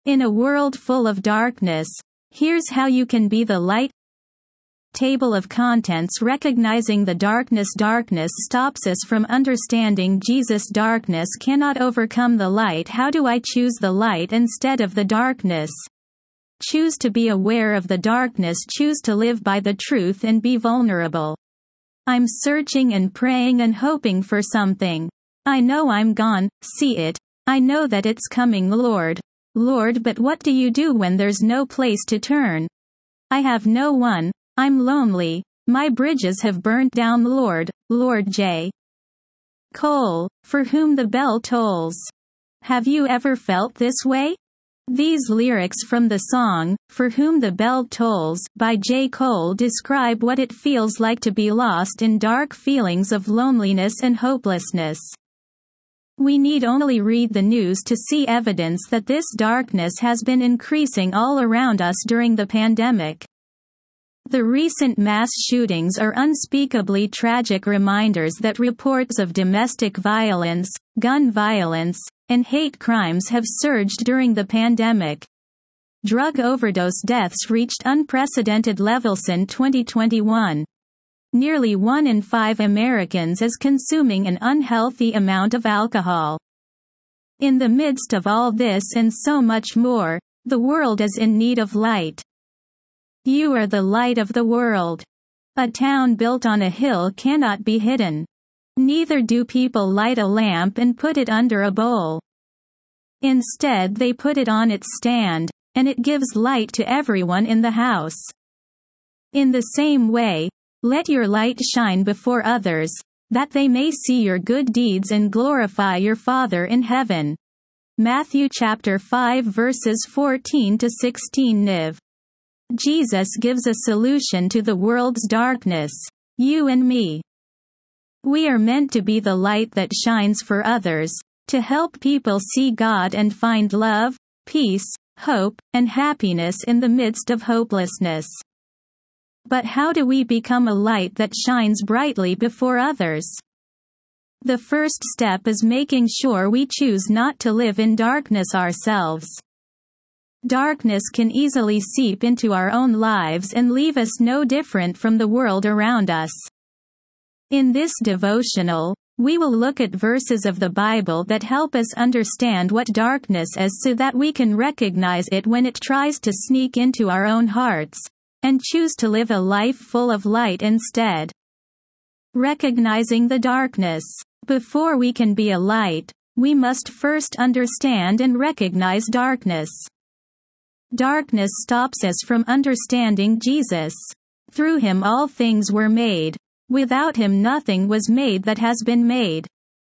In a world full of darkness, here's how you can be the light. Table of contents. Recognizing the darkness. Darkness stops us from understanding Jesus. Darkness cannot overcome the light. How do I choose the light instead of the darkness? Choose to be aware of the darkness. Choose to live by the truth and be vulnerable. I'm searching and praying and hoping for something. I know I'm gone, see it. I know that it's coming, Lord. Lord, but what do you do when there's no place to turn? I have no one. I'm lonely. My bridges have burnt down, Lord. Lord J. Cole, for whom the bell tolls. Have you ever felt this way? These lyrics from the song, For Whom the Bell Tolls, by J. Cole describe what it feels like to be lost in dark feelings of loneliness and hopelessness. We need only read the news to see evidence that this darkness has been increasing all around us during the pandemic. The recent mass shootings are unspeakably tragic reminders that reports of domestic violence, gun violence, and hate crimes have surged during the pandemic. Drug overdose deaths reached unprecedented levels in 2021. Nearly 1 in 5 Americans is consuming an unhealthy amount of alcohol. In the midst of all this and so much more, the world is in need of light. You are the light of the world. A town built on a hill cannot be hidden. Neither do people light a lamp and put it under a bowl. Instead, they put it on its stand, and it gives light to everyone in the house. In the same way, let your light shine before others, that they may see your good deeds and glorify your Father in heaven. Matthew chapter 5 verses 14 to 16. Niv. Jesus gives a solution to the world's darkness. You and me. We are meant to be the light that shines for others, to help people see God and find love, peace, hope, and happiness in the midst of hopelessness. But how do we become a light that shines brightly before others? The first step is making sure we choose not to live in darkness ourselves. Darkness can easily seep into our own lives and leave us no different from the world around us. In this devotional, we will look at verses of the Bible that help us understand what darkness is so that we can recognize it when it tries to sneak into our own hearts, and choose to live a life full of light instead. Recognizing the darkness. Before we can be a light, we must first understand and recognize darkness. Darkness stops us from understanding Jesus. Through him all things were made. Without him nothing was made that has been made.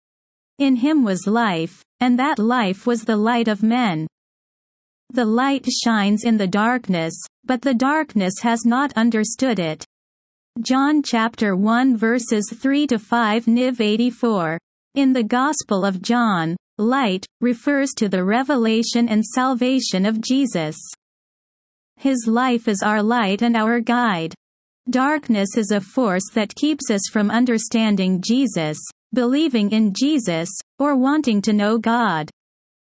In him was life, and that life was the light of men. The light shines in the darkness, but the darkness has not understood it. John chapter 1 verses 3 to 5. Niv 84. In the Gospel of John, light refers to the revelation and salvation of Jesus. His life is our light and our guide. Darkness is a force that keeps us from understanding Jesus, believing in Jesus, or wanting to know God.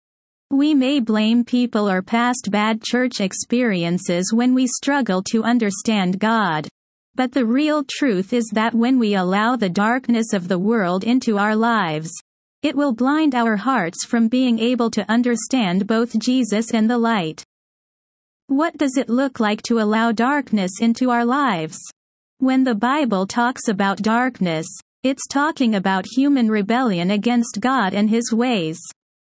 We may blame people or past bad church experiences when we struggle to understand God. But the real truth is that when we allow the darkness of the world into our lives, it will blind our hearts from being able to understand both Jesus and the light. What does it look like to allow darkness into our lives? When the Bible talks about darkness, it's talking about human rebellion against God and his ways.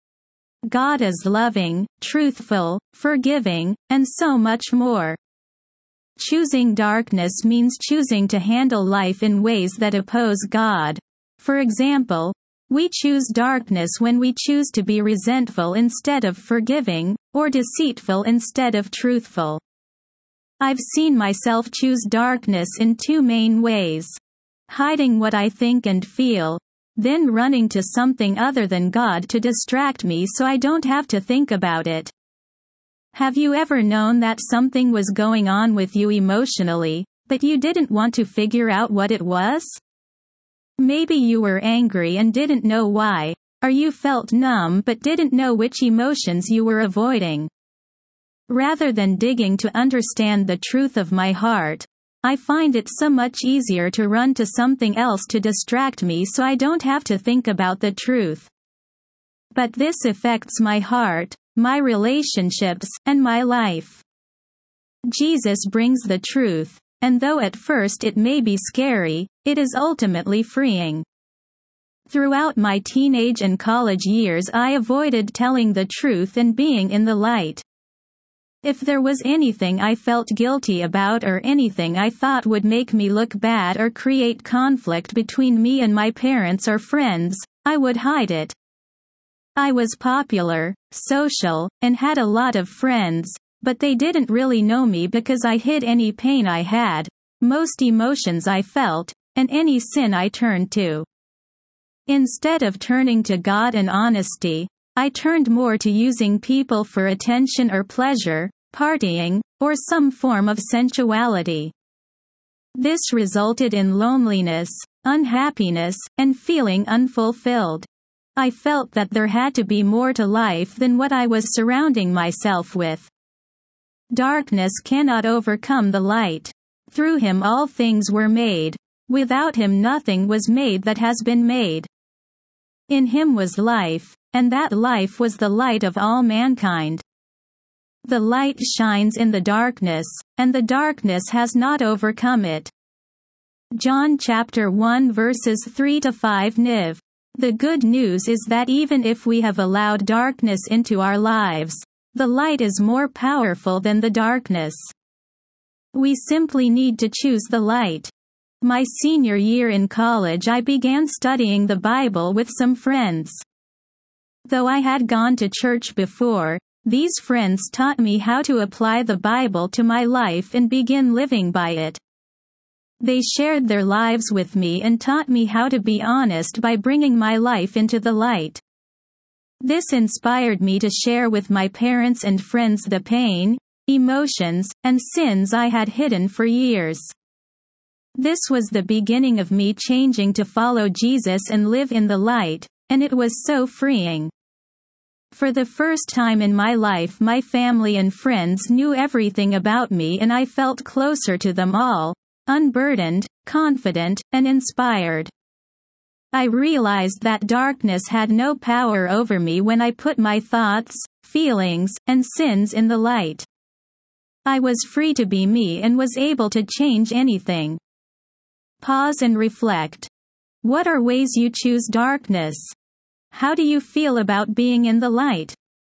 God is loving, truthful, forgiving, and so much more. Choosing darkness means choosing to handle life in ways that oppose God. For example, we choose darkness when we choose to be resentful instead of forgiving, or deceitful instead of truthful. I've seen myself choose darkness in 2 main ways. Hiding what I think and feel, then running to something other than God to distract me so I don't have to think about it. Have you ever known that something was going on with you emotionally, but you didn't want to figure out what it was? Maybe you were angry and didn't know why, or you felt numb but didn't know which emotions you were avoiding. Rather than digging to understand the truth of my heart, I find it so much easier to run to something else to distract me so I don't have to think about the truth. But this affects my heart, my relationships, and my life. Jesus brings the truth, and though at first it may be scary, it is ultimately freeing. Throughout my teenage and college years, I avoided telling the truth and being in the light. If there was anything I felt guilty about or anything I thought would make me look bad or create conflict between me and my parents or friends, I would hide it. I was popular, social, and had a lot of friends, but they didn't really know me because I hid any pain I had, most emotions I felt, and any sin I turned to. Instead of turning to God and honesty, I turned more to using people for attention or pleasure, partying, or some form of sensuality. This resulted in loneliness, unhappiness, and feeling unfulfilled. I felt that there had to be more to life than what I was surrounding myself with. Darkness cannot overcome the light. Through him all things were made. Without him nothing was made that has been made. In him was life, and that life was the light of all mankind. The light shines in the darkness, and the darkness has not overcome it. John chapter 1 verses 3-5 NIV. The good news is that even if we have allowed darkness into our lives, the light is more powerful than the darkness. We simply need to choose the light. My senior year in college, I began studying the Bible with some friends. Though I had gone to church before, these friends taught me how to apply the Bible to my life and begin living by it. They shared their lives with me and taught me how to be honest by bringing my life into the light. This inspired me to share with my parents and friends the pain, emotions, and sins I had hidden for years. This was the beginning of me changing to follow Jesus and live in the light, and it was so freeing. For the first time in my life, my family and friends knew everything about me, and I felt closer to them all, unburdened, confident, and inspired. I realized that darkness had no power over me when I put my thoughts, feelings, and sins in the light. I was free to be me and was able to change anything. Pause and reflect. What are ways you choose darkness? How do you feel about being in the light?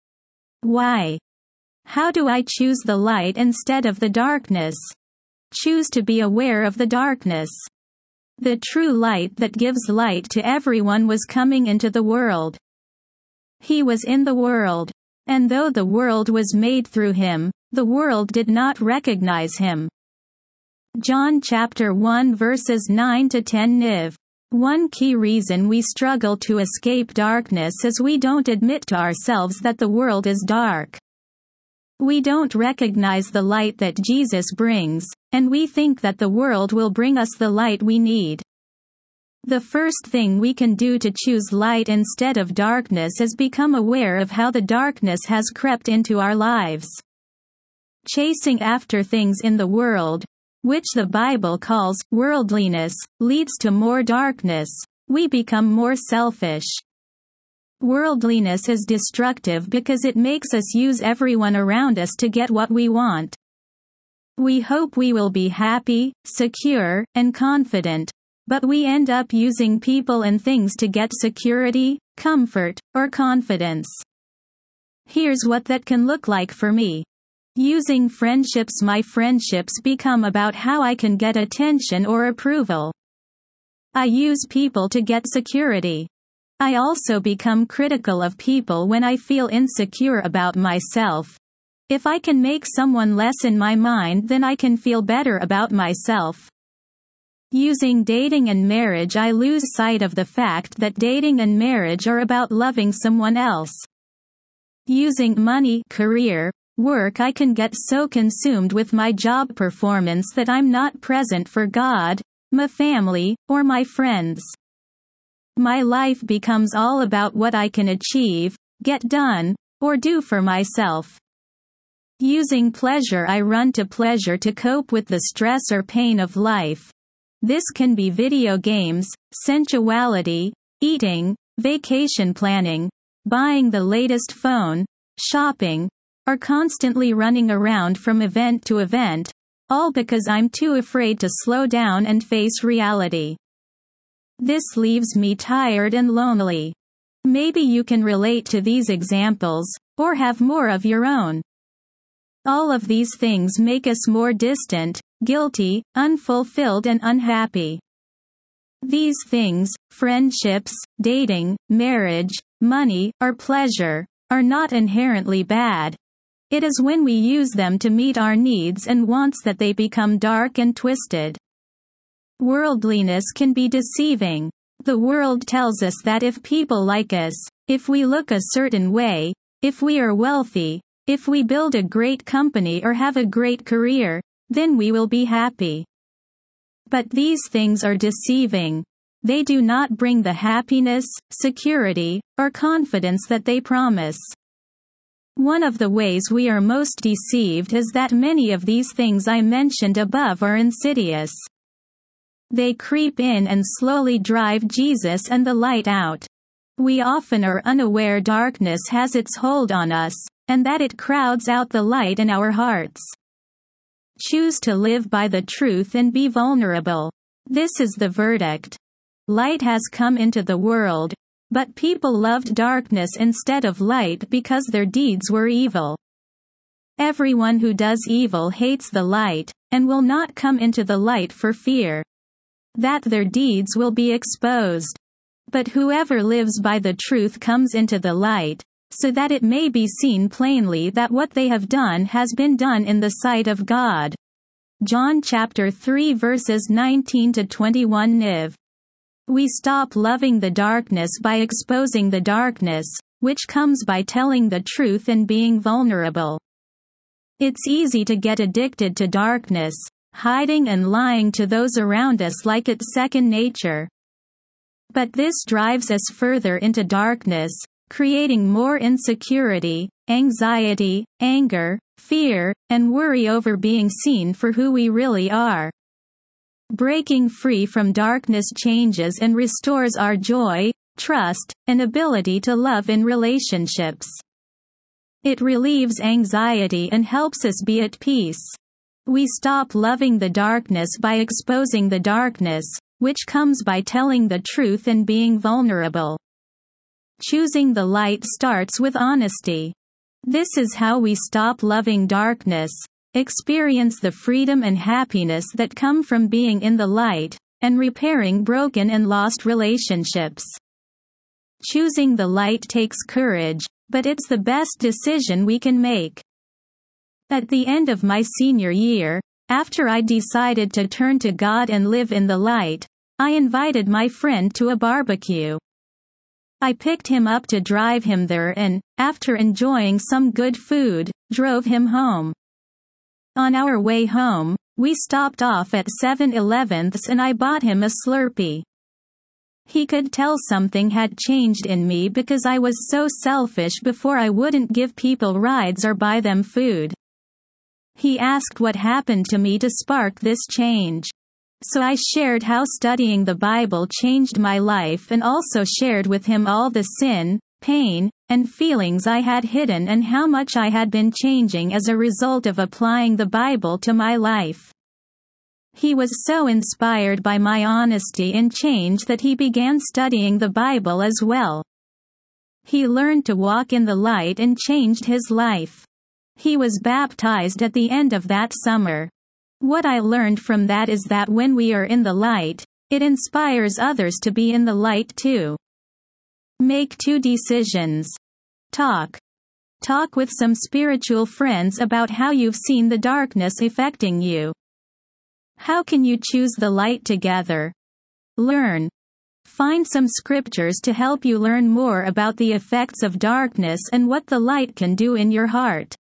Why? How do I choose the light instead of the darkness? Choose to be aware of the darkness. The true light that gives light to everyone was coming into the world. He was in the world. And though the world was made through him, the world did not recognize him. John chapter 1 verses 9-10 NIV. One key reason we struggle to escape darkness is we don't admit to ourselves that the world is dark. We don't recognize the light that Jesus brings, and we think that the world will bring us the light we need. The first thing we can do to choose light instead of darkness is become aware of how the darkness has crept into our lives. Chasing after things in the world, which the Bible calls worldliness, leads to more darkness. We become more selfish. Worldliness is destructive because it makes us use everyone around us to get what we want. We hope we will be happy, secure, and confident, but we end up using people and things to get security, comfort, or confidence. Here's what that can look like for me. Using friendships. My friendships become about how I can get attention or approval. I use people to get security. I also become critical of people when I feel insecure about myself. If I can make someone less in my mind, then I can feel better about myself. Using dating and marriage. I lose sight of the fact that dating and marriage are about loving someone else. Using money, career, work. I can get so consumed with my job performance that I'm not present for God, my family, or my friends. My life becomes all about what I can achieve, get done, or do for myself. Using pleasure, I run to pleasure to cope with the stress or pain of life. This can be video games, sensuality, eating, vacation planning, buying the latest phone, shopping, or constantly running around from event to event, all because I'm too afraid to slow down and face reality. This leaves me tired and lonely. Maybe you can relate to these examples, or have more of your own. All of these things make us more distant, guilty, unfulfilled, and unhappy. These things, friendships, dating, marriage, money, or pleasure, are not inherently bad. It is when we use them to meet our needs and wants that they become dark and twisted. Worldliness can be deceiving. The world tells us that if people like us, if we look a certain way, if we are wealthy, if we build a great company or have a great career, then we will be happy. But these things are deceiving. They do not bring the happiness, security, or confidence that they promise. One of the ways we are most deceived is that many of these things I mentioned above are insidious. They creep in and slowly drive Jesus and the light out. We often are unaware darkness has its hold on us, and that it crowds out the light in our hearts. Choose to live by the truth and be vulnerable. This is the verdict. Light has come into the world, but people loved darkness instead of light because their deeds were evil. Everyone who does evil hates the light, and will not come into the light for fear that their deeds will be exposed. But whoever lives by the truth comes into the light, so that it may be seen plainly that what they have done has been done in the sight of God. John chapter 3 verses 19 to 21 Niv. We stop loving the darkness by exposing the darkness, which comes by telling the truth and being vulnerable. It's easy to get addicted to darkness, hiding and lying to those around us like it's second nature. But this drives us further into darkness, creating more insecurity, anxiety, anger, fear, and worry over being seen for who we really are. Breaking free from darkness changes and restores our joy, trust, and ability to love in relationships. It relieves anxiety and helps us be at peace. We stop loving the darkness by exposing the darkness, which comes by telling the truth and being vulnerable. Choosing the light starts with honesty. This is how we stop loving darkness, experience the freedom and happiness that come from being in the light, and repairing broken and lost relationships. Choosing the light takes courage, but it's the best decision we can make. At the end of my senior year, after I decided to turn to God and live in the light, I invited my friend to a barbecue. I picked him up to drive him there and, after enjoying some good food, drove him home. On our way home, we stopped off at 7-Eleven's and I bought him a Slurpee. He could tell something had changed in me because I was so selfish before. I wouldn't give people rides or buy them food. He asked what happened to me to spark this change. So I shared how studying the Bible changed my life and also shared with him all the sin, pain, and feelings I had hidden and how much I had been changing as a result of applying the Bible to my life. He was so inspired by my honesty and change that he began studying the Bible as well. He learned to walk in the light and changed his life. He was baptized at the end of that summer. What I learned from that is that when we are in the light, it inspires others to be in the light too. Make 2 decisions. Talk with some spiritual friends about how you've seen the darkness affecting you. How can you choose the light together? Learn. Find some scriptures to help you learn more about the effects of darkness and what the light can do in your heart.